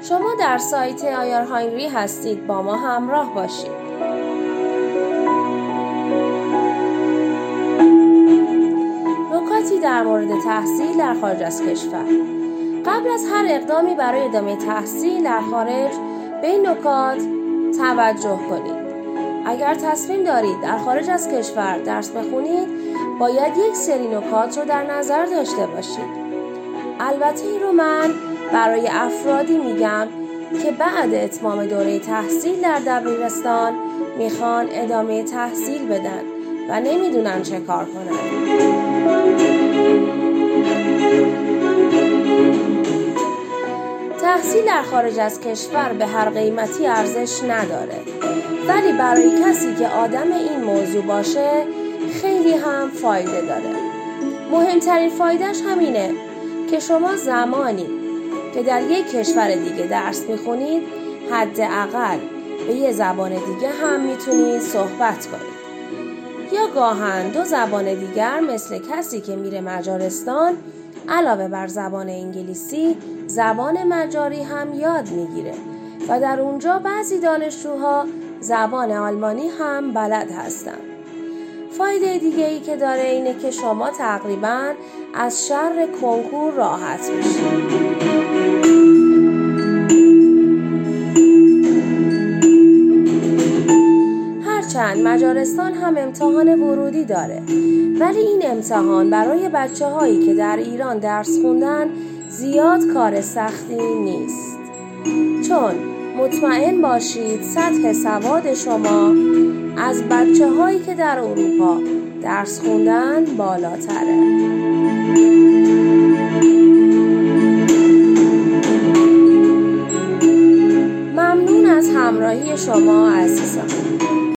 شما در سایت آیار هانگری هستید، با ما همراه باشید. نکاتی در مورد تحصیل در خارج از کشور. قبل از هر اقدامی برای ادامه تحصیل در خارج به این نکات توجه کنید. اگر تصمیم دارید در خارج از کشور درس بخونید، باید یک سری نکات رو در نظر داشته باشید. البته این رو من برای افرادی میگم که بعد اتمام دوره تحصیل در دبیرستان میخوان ادامه تحصیل بدن و نمیدونن چه کار کنن. تحصیل در خارج از کشور به هر قیمتی ارزش نداره، ولی برای کسی که آدم این موضوع باشه خیلی هم فایده داره. مهمترین فایدهش همینه که شما زمانی که در یک کشور دیگه درس میخونید حداقل به یه زبان دیگه هم میتونید صحبت کنید، یا گاهن 2 زبان دیگر مثل کسی که میره مجارستان علاوه بر زبان انگلیسی زبان مجاری هم یاد میگیره و در اونجا بعضی دانشجوها زبان آلمانی هم بلد هستن. فایده دیگه ای که داره اینه که شما تقریباً از شر کنکور راحت میشید. هرچند مجارستان هم امتحان ورودی داره، ولی این امتحان برای بچه‌هایی که در ایران درس خوندن زیاد کار سختی نیست، چون مطمئن باشید سطح سواد شما از بچه‌هایی که در اروپا درس خوندن بالاتره. ممنون از همراهی شما عزیزان.